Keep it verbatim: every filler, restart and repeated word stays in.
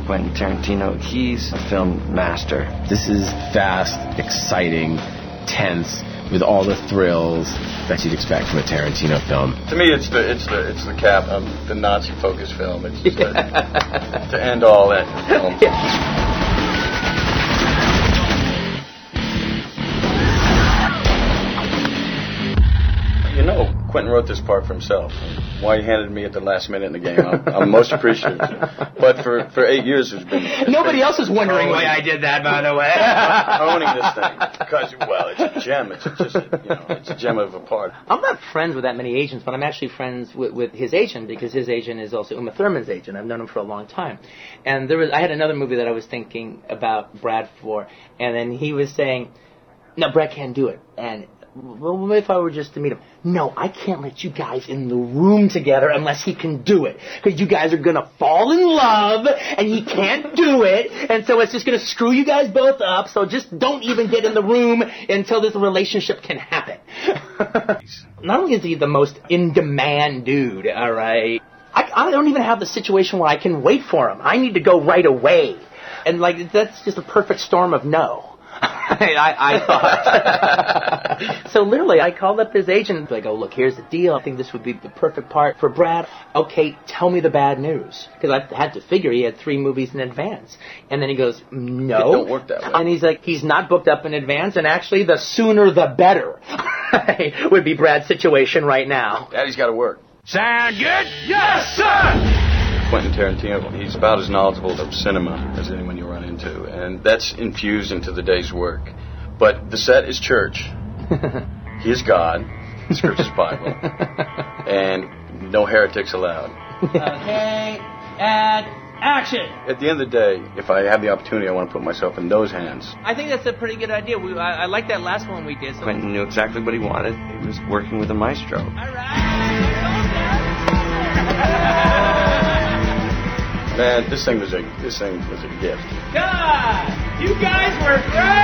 Quentin Tarantino, he's a film master. This is fast, exciting, tense, with all the thrills that you'd expect from a Tarantino film. To me, it's the it's the it's the cap of the Nazi-focused film. It's just a, to end all that film. You know, Quentin wrote this part for himself. Why he handed me at the last minute in the game, I'm, I'm most appreciative. But for, for eight years, it's been... It's Nobody been else is wondering owning, why I did that, by the way. owning this thing. Because, well, it's a gem. It's just, a, you know, it's a gem of a part. I'm not friends with that many agents, but I'm actually friends with, with his agent, because his agent is also Uma Thurman's agent. I've known him for a long time. And there was, I had another movie that I was thinking about Brad for, and then he was saying, no, Brad can't do it. And... well, if I were just to meet him. No, I can't let you guys in the room together unless he can do it. Because you guys are going to fall in love, and he can't do it. And so it's just going to screw you guys both up. So just don't even get in the room until this relationship can happen. Not only is he the most in-demand dude, all right, I, I don't even have the situation where I can wait for him. I need to go right away. And, like, that's just a perfect storm of no. I, I thought. So literally, I called up his agent. I go, look, here's the deal. I think this would be the perfect part for Brad. Okay, tell me the bad news. Because I had to figure he had three movies in advance. And then he goes, no. It don't work that way. And he's like, he's not booked up in advance. And actually, the sooner the better would be Brad's situation right now. Daddy's got to work. Sound good? Yes, sir! Quentin Tarantino, he's about as knowledgeable of cinema as anyone you run into, and that's infused into the day's work. But the set is church. He is God. The script is Bible. And no heretics allowed. Okay, and action! At the end of the day, if I have the opportunity, I want to put myself in those hands. I think that's a pretty good idea. We, I, I like that last one we did. So. Quentin knew exactly what he wanted. He was working with a maestro. All right. Man, this thing was a this thing was a gift. God, you guys were great!